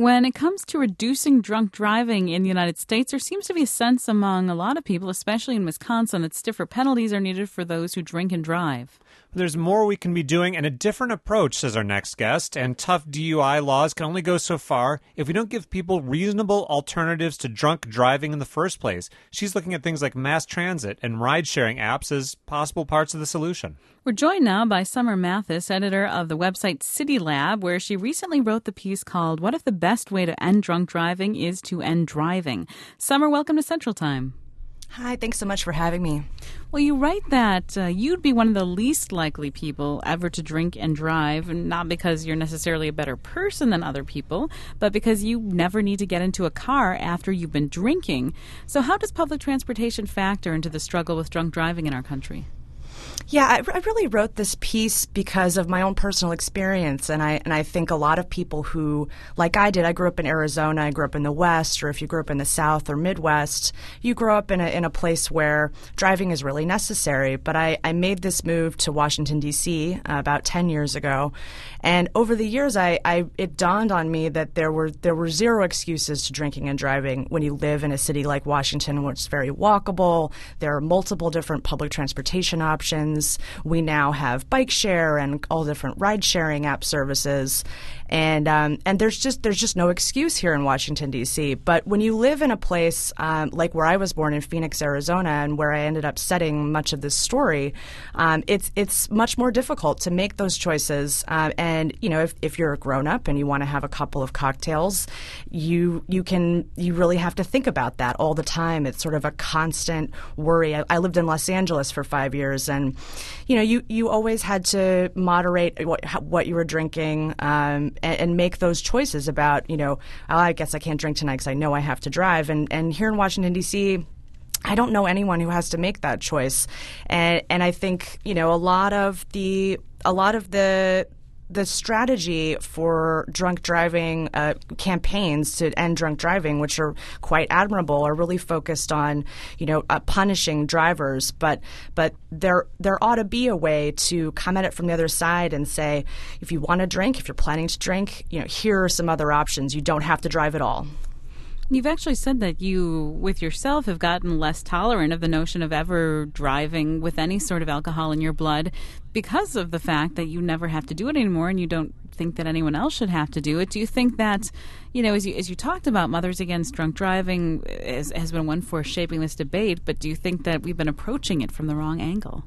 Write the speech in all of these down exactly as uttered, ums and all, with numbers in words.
When it comes to reducing drunk driving in the United States, there seems to be a sense among a lot of people, especially in Wisconsin, that stiffer penalties are needed for those who drink and drive. There's more we can be doing and a different approach, says our next guest, and tough D U I laws can only go so far if we don't give people reasonable alternatives to drunk driving in the first place. She's looking at things like mass transit and ride-sharing apps as possible parts of the solution. We're joined now by Summer Mathis, editor of the website City Lab, where she recently wrote the piece called What If the Best Way to End Drunk Driving is to End Driving? Summer, welcome to Central Time. Hi, thanks so much for having me. Well, you write that uh, you'd be one of the least likely people ever to drink and drive, not because you're necessarily a better person than other people, but because you never need to get into a car after you've been drinking. So how does public transportation factor into the struggle with drunk driving in our country? Yeah, I, I really wrote this piece because of my own personal experience, and I and I think a lot of people who, like I did, I grew up in Arizona, I grew up in the West, or if you grew up in the South or Midwest, you grow up in a in a place where driving is really necessary. But I, I made this move to Washington, D C uh, about ten years ago, and over the years, I, I it dawned on me that there were there were zero excuses to drinking and driving when you live in a city like Washington, where it's very walkable. There are multiple different public transportation options. We now have bike share and all different ride sharing app services, and um, and there's just there's just no excuse here in Washington, D C. But when you live in a place um, like where I was born in Phoenix, Arizona, and where I ended up setting much of this story, um, it's it's much more difficult to make those choices. Uh, and you know, if, if you're a grown up and you want to have a couple of cocktails, you you can you really have to think about that all the time. It's sort of a constant worry. I, I lived in Los Angeles for five years, and you know, you, you always had to moderate what what you were drinking um, and, and make those choices about, you know, oh, I guess I can't drink tonight because I know I have to drive. And and here in Washington, D C, I don't know anyone who has to make that choice. And and I think, you know, a lot of the a lot of the the strategy for drunk driving uh, campaigns to end drunk driving, which are quite admirable, are really focused on, you know, uh, punishing drivers. But but there there ought to be a way to come at it from the other side and say, if you want to drink, if you're planning to drink, you know, here are some other options. You don't have to drive at all. You've actually said that you, with yourself, have gotten less tolerant of the notion of ever driving with any sort of alcohol in your blood because of the fact that you never have to do it anymore and you don't think that anyone else should have to do it. Do you think that, you know, as you, as you talked about, Mothers Against Drunk Driving is, has been one force shaping this debate, but do you think that we've been approaching it from the wrong angle?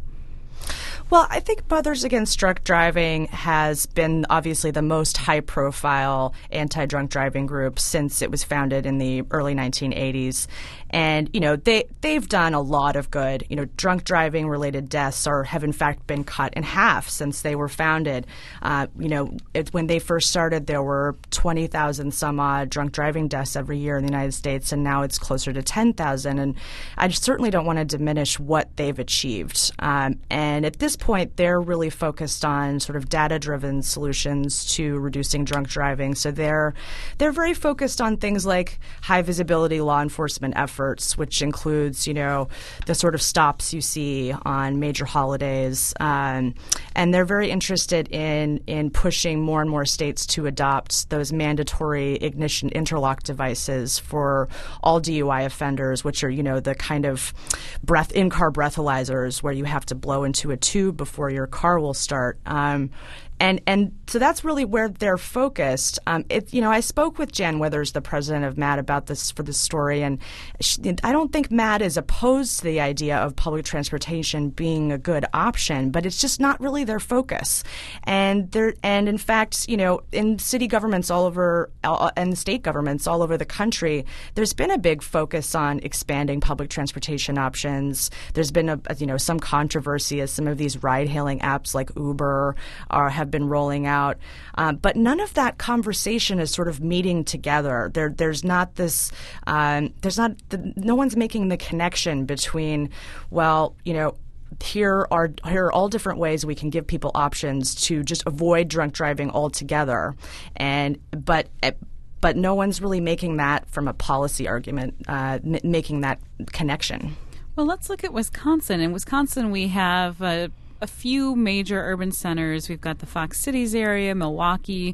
Well, I think Mothers Against Drunk Driving has been obviously the most high-profile anti-drunk driving group since it was founded in the early nineteen eighties. And, you know, they, they've done a lot of good. You know, drunk driving-related deaths are have, in fact, been cut in half since they were founded. Uh, you know, it, when they first started, there were twenty thousand some odd drunk driving deaths every year in the United States, and now it's closer to ten thousand. And I certainly don't want to diminish what they've achieved. Um, and at this point, they're really focused on sort of data-driven solutions to reducing drunk driving. So they're they're very focused on things like high-visibility law enforcement efforts, which includes, you know, the sort of stops you see on major holidays. Um, and they're very interested in in pushing more and more states to adopt those mandatory ignition interlock devices for all D U I offenders, which are, you know, the kind of breath in-car breathalyzers where you have to blow into a tube before your car will start. Um, And and so that's really where they're focused. Um, it, you know, I spoke with Jan Withers, the president of MAD, about this for this story, and she, I don't think MAD is opposed to the idea of public transportation being a good option, but it's just not really their focus. And there, and in fact, you know, in city governments all over uh, and state governments all over the country, there's been a big focus on expanding public transportation options. There's been a you know some controversy as some of these ride-hailing apps like Uber are have been rolling out, uh, but none of that conversation is sort of meeting together. There, there's not this. Um, there's not. The, no one's making the connection between, well, you know, here are here are all different ways we can give people options to just avoid drunk driving altogether, and but. But no one's really making that from a policy argument, uh, m- making that connection. Well, let's look at Wisconsin. In Wisconsin, we have a, a few major urban centers. We've got the Fox Cities area, Milwaukee,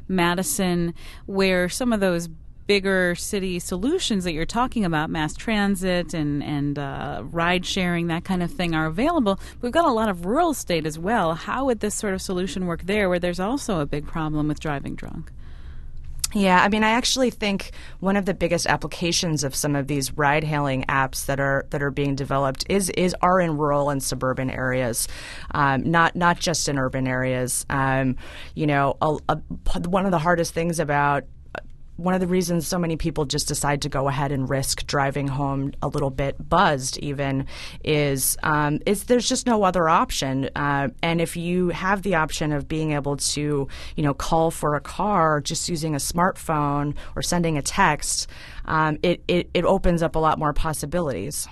Madison, where some of those bigger city solutions that you're talking about, mass transit and, and uh, ride sharing, that kind of thing, are available. We've got a lot of rural state as well. How would this sort of solution work there, where there's also a big problem with driving drunk? Yeah, I mean, I actually think one of the biggest applications of some of these ride-hailing apps that are that are being developed is is are in rural and suburban areas, um, not not just in urban areas. Um, you know, a, a, one of the hardest things about One of the reasons so many people just decide to go ahead and risk driving home a little bit buzzed even is um, is there's just no other option. Uh, and if you have the option of being able to, you know, call for a car just using a smartphone or sending a text, um, it, it, it opens up a lot more possibilities.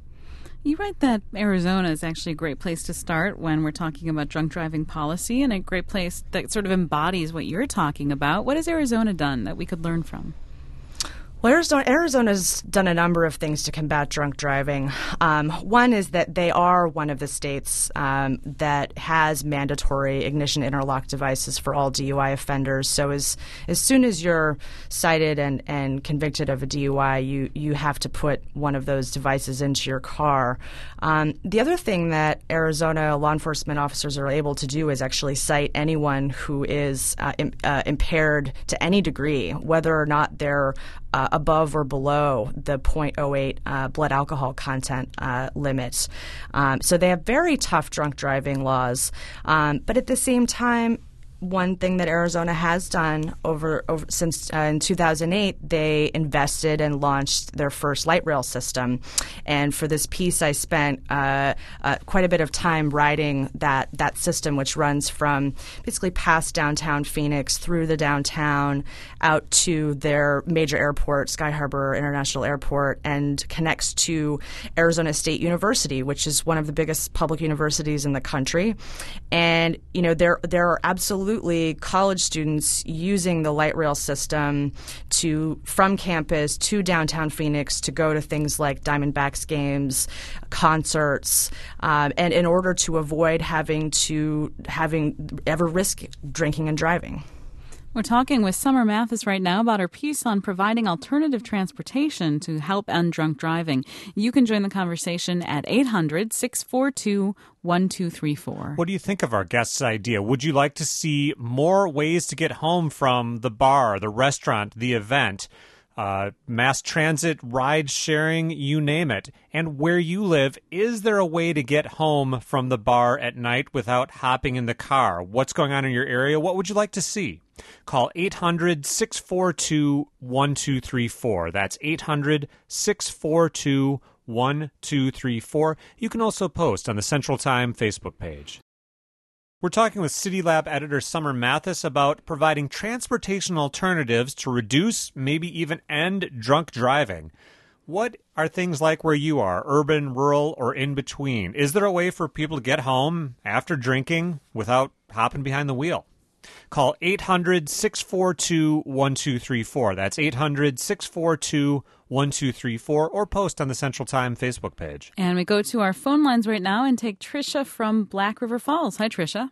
You write that Arizona is actually a great place to start when we're talking about drunk driving policy, and a great place that sort of embodies what you're talking about. What has Arizona done that we could learn from? Well, Arizona, Arizona's done a number of things to combat drunk driving. Um, one is that they are one of the states um, that has mandatory ignition interlock devices for all D U I offenders. So as as soon as you're cited and, and convicted of a D U I, you, you have to put one of those devices into your car. Um, the other thing that Arizona law enforcement officers are able to do is actually cite anyone who is uh, im- uh, impaired to any degree, whether or not they're Uh, above or below the zero point zero eight uh, blood alcohol content uh, limit. Um, so they have very tough drunk driving laws. Um, but at the same time, one thing that Arizona has done over, over since uh, in two thousand eight, they invested and launched their first light rail system. And for this piece, I spent uh, uh, quite a bit of time riding that that system, which runs from basically past downtown Phoenix through the downtown out to their major airport, Sky Harbor International Airport, and connects to Arizona State University, which is one of the biggest public universities in the country. And you know, there there are absolutely college students using the light rail system to from campus to downtown Phoenix to go to things like Diamondbacks games, concerts, um, and in order to avoid having to having ever risk drinking and driving. We're talking with Summer Mathis right now about her piece on providing alternative transportation to help end drunk driving. You can join the conversation at eight hundred, six four two, one two three four. What do you think of our guest's idea? Would you like to see more ways to get home from the bar, the restaurant, the event, uh, mass transit, ride sharing, you name it? And where you live, is there a way to get home from the bar at night without hopping in the car? What's going on in your area? What would you like to see? Call eight hundred, six four two, one two three four. That's eight hundred, six four two, one two three four. You can also post on the Central Time Facebook page. We're talking with City Lab editor Summer Mathis about providing transportation alternatives to reduce, maybe even end, drunk driving. What are things like where you are, urban, rural, or in between? Is there a way for people to get home after drinking without hopping behind the wheel? Call eight hundred, six four two, one two three four. That's eight hundred, six four two, one two three four, or post on the Central Time Facebook page. And we go to our phone lines right now and take Tricia from Black River Falls. Hi, Tricia.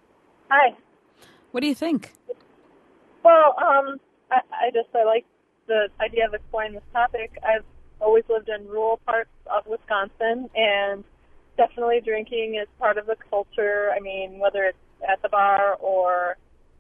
Hi. What do you think? Well, um, I, I just I like the idea of exploring this topic. I've always lived in rural parts of Wisconsin, and definitely drinking is part of the culture. I mean, whether it's at the bar or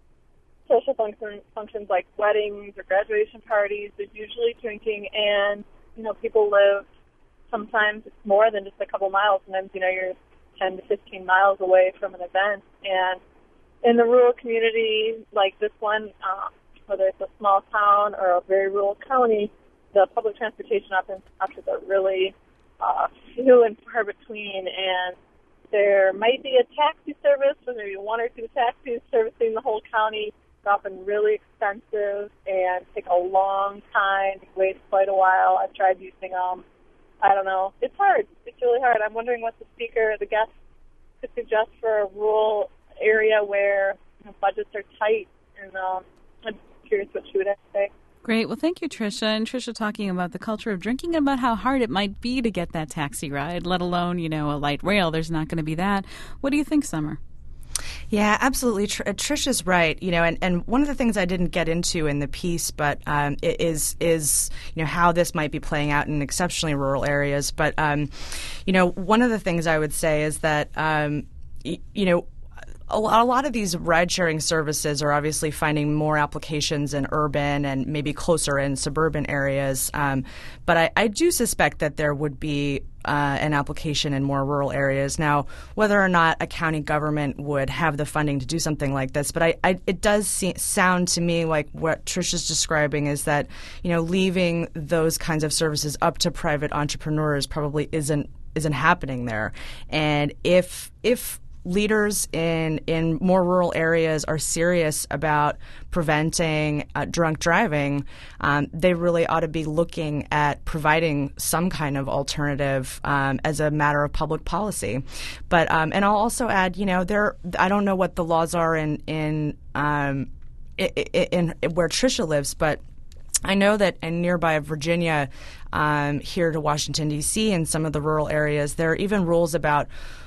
social function, functions like weddings or graduation parties, there's usually drinking, and, you know, people live sometimes it's more than just a couple miles. Sometimes, you know, you're ten to fifteen miles away from an event. And in the rural community like this one, um, whether it's a small town or a very rural county, the public transportation options, options are really uh, few and far between, and there might be a taxi service, or maybe one or two taxis servicing the whole county. It's often really expensive and take a long time. You wait quite a while. I've tried using them. I don't know. It's hard. It's really hard. I'm wondering what the speaker, the guest, could suggest for a rural area where, you know, budgets are tight. And um, I'm curious what she would have to say. Great. Well, thank you, Tricia. And Tricia talking about the culture of drinking and about how hard it might be to get that taxi ride, let alone, you know, a light rail. There's not going to be that. What do you think, Summer? Yeah, absolutely. Tr- Trish is right. You know, and, and one of the things I didn't get into in the piece, but um, is is you know how this might be playing out in exceptionally rural areas. But um, you know, one of the things I would say is that um, y- you know. A lot of these ride-sharing services are obviously finding more applications in urban and maybe closer in suburban areas. Um, but I, I do suspect that there would be uh, an application in more rural areas. Now, whether or not a county government would have the funding to do something like this, but I, I, it does see, sound to me like what Trish is describing is that, you know, leaving those kinds of services up to private entrepreneurs probably isn't isn't happening there. And if if leaders in, in more rural areas are serious about preventing uh, drunk driving, um, they really ought to be looking at providing some kind of alternative um, as a matter of public policy. But um, and I'll also add, you know, there I don't know what the laws are in in um, in, in, in where Tricia lives, but I know that in nearby Virginia, um, here to Washington, D C, in some of the rural areas, there are even rules about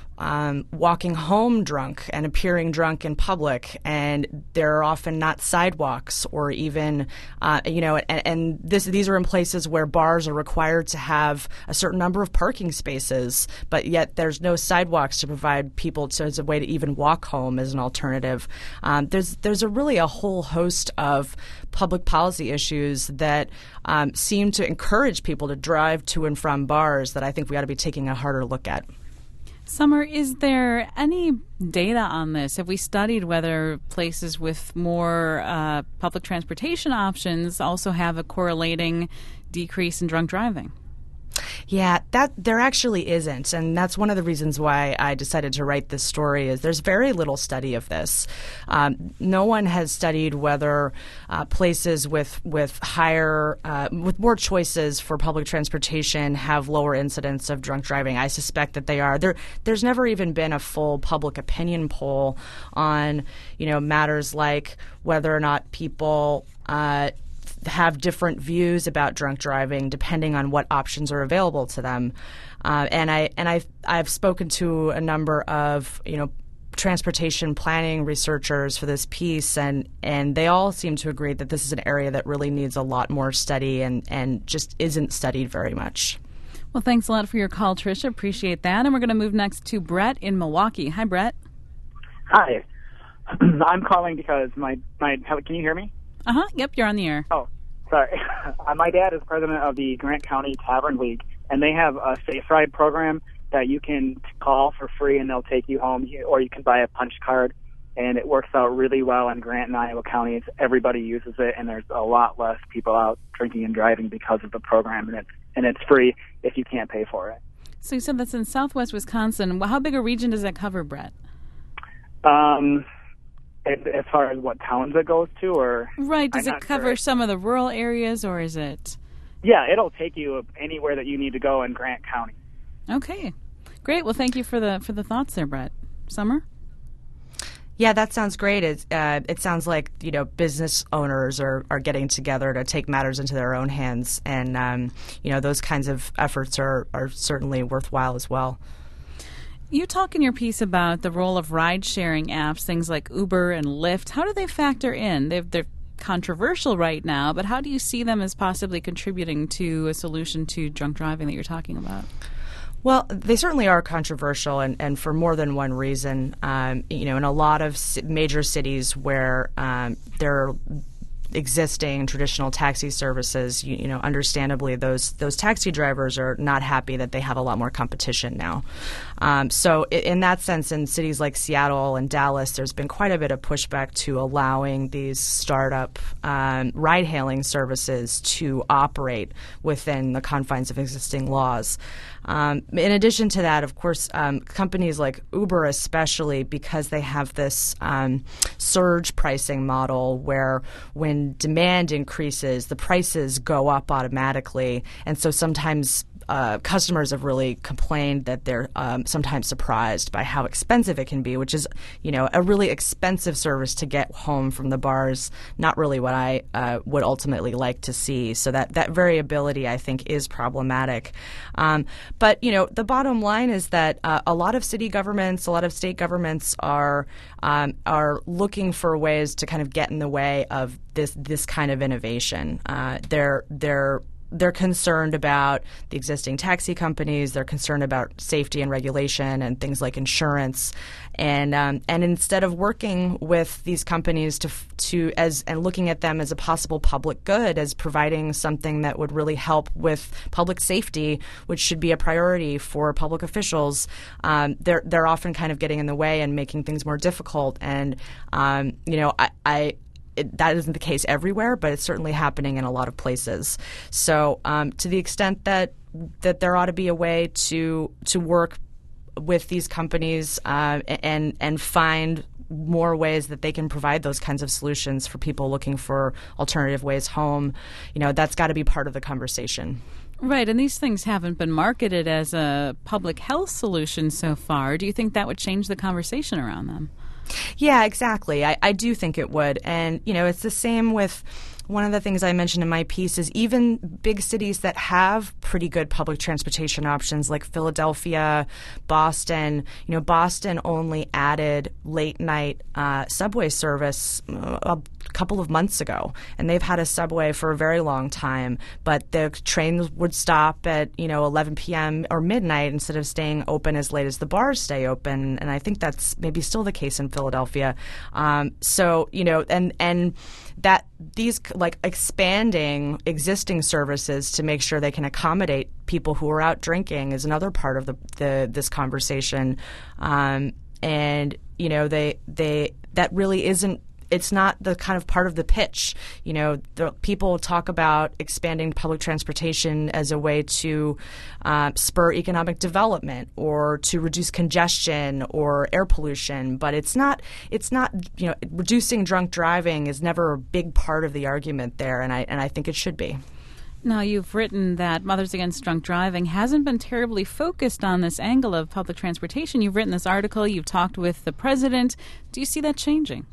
Um, walking home drunk and appearing drunk in public, and there are often not sidewalks or even, uh, you know, and, and this, these are in places where bars are required to have a certain number of parking spaces, but yet there's no sidewalks to provide people to, as a way to even walk home as an alternative. Um, there's there's a really a whole host of public policy issues that um, seem to encourage people to drive to and from bars that I think we ought to be taking a harder look at. Summer, is there any data on this? Have we studied whether places with more uh, public transportation options also have a correlating decrease in drunk driving? Yeah, that there actually isn't, and that's one of the reasons why I decided to write this story. Is there's very little study of this. Um, no one has studied whether uh, places with with higher uh, with more choices for public transportation have lower incidence of drunk driving. I suspect that they are. There, there's never even been a full public opinion poll on you know matters like whether or not people Uh, have different views about drunk driving depending on what options are available to them. Uh, and I and I I've spoken to a number of you know transportation planning researchers for this piece, and and they all seem to agree that this is an area that really needs a lot more study and and just isn't studied very much. Well, thanks a lot for your call, Tricia. Appreciate that. And we're going to move next to Brett in Milwaukee. Hi, Brett. Hi. I'm calling because my my can you hear me? Uh-huh. Yep, you're on the air. Oh, sorry. My dad is president of the Grant County Tavern League, and they have a Safe Ride program that you can call for free, and they'll take you home, or you can buy a punch card, and it works out really well in Grant and Iowa counties. Everybody uses it, and there's a lot less people out drinking and driving because of the program, and it's, and it's free if you can't pay for it. So you said that's in southwest Wisconsin. How big a region does that cover, Brett? Um... As far as what towns it goes to, or right? Does I'm it cover sure. some of the rural areas, or is it? Yeah, it'll take you anywhere that you need to go in Grant County. Okay, great. Well, thank you for the for the thoughts there, Brett. Summer. Yeah, that sounds great. It, uh, it sounds like you know business owners are, are getting together to take matters into their own hands, and um, you know those kinds of efforts are, are certainly worthwhile as well. You talk in your piece about the role of ride-sharing apps, things like Uber and Lyft. How do they factor in? They're, they're controversial right now, but how do you see them as possibly contributing to a solution to drunk driving that you're talking about? Well, they certainly are controversial, and, and for more than one reason. Um, you know, in a lot of major cities where um, there are existing traditional taxi services, you, you know, understandably, those those taxi drivers are not happy that they have a lot more competition now. Um, so in that sense, in cities like Seattle and Dallas, there's been quite a bit of pushback to allowing these startup um, ride-hailing services to operate within the confines of existing laws. Um, in addition to that, of course, um, companies like Uber especially, because they have this um, surge pricing model where when demand increases, the prices go up automatically. And so sometimes uh, customers have really complained that they're um, sometimes surprised by how expensive it can be, which is, you know, a really expensive service to get home from the bars. Not really what I uh, would ultimately like to see. So that, that variability, I think, is problematic. Um, but, you know, the bottom line is that uh, a lot of city governments, a lot of state governments are um, are looking for ways to kind of get in the way of this this kind of innovation. Uh, they're they're They're concerned about the existing taxi companies. They're concerned about safety and regulation and things like insurance, and um, and instead of working with these companies to to as and looking at them as a possible public good, as providing something that would really help with public safety, which should be a priority for public officials, um, they're they're often kind of getting in the way and making things more difficult. And um, you know, I. I It, that isn't the case everywhere, but it's certainly happening in a lot of places. So, um, to the extent that that there ought to be a way to to work with these companies uh, and and find more ways that they can provide those kinds of solutions for people looking for alternative ways home, you know, that's got to be part of the conversation. Right, and these things haven't been marketed as a public health solution so far. Do you think that would change the conversation around them? Yeah, exactly. I, I do think it would. And, you know, it's the same with one of the things I mentioned in my piece is even big cities that have pretty good public transportation options like Philadelphia, Boston. You know, Boston only added late night uh, subway service a couple of months ago, and they've had a subway for a very long time. But the trains would stop at, you know, eleven p.m. or midnight instead of staying open as late as the bars stay open. And I think that's maybe still the case in Philadelphia. Um, so, you know, and and that these like expanding existing services to make sure they can accommodate people who are out drinking is another part of the, the this conversation. Um, and, you know, they they that really isn't. It's not the kind of part of the pitch. You know, the, people talk about expanding public transportation as a way to uh, spur economic development or to reduce congestion or air pollution, but it's not. It's not. You know, reducing drunk driving is never a big part of the argument there, and I and I think it should be. Now, you've written that Mothers Against Drunk Driving hasn't been terribly focused on this angle of public transportation. You've written this article. You've talked with the president. Do you see that changing?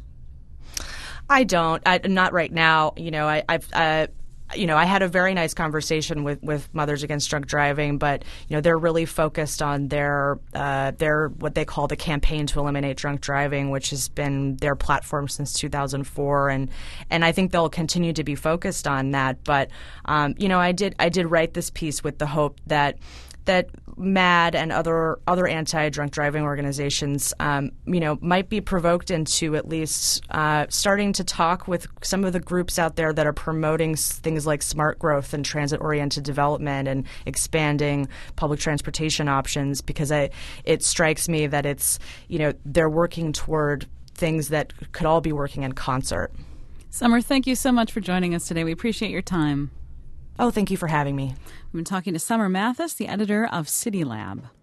I don't. I, not right now. You know, I, I've. Uh, you know, I had a very nice conversation with, with Mothers Against Drunk Driving, but you know, they're really focused on their uh, their what they call the campaign to eliminate drunk driving, which has been their platform since two thousand four, and and I think they'll continue to be focused on that. But um, you know, I did I did write this piece with the hope that. that MADD and other other anti-drunk driving organizations, um, you know, might be provoked into at least uh, starting to talk with some of the groups out there that are promoting things like smart growth and transit-oriented development and expanding public transportation options, because I, it strikes me that it's, you know, they're working toward things that could all be working in concert. Summer, thank you so much for joining us today. We appreciate your time. Oh, thank you for having me. We've been talking to Summer Mathis, the editor of City Lab.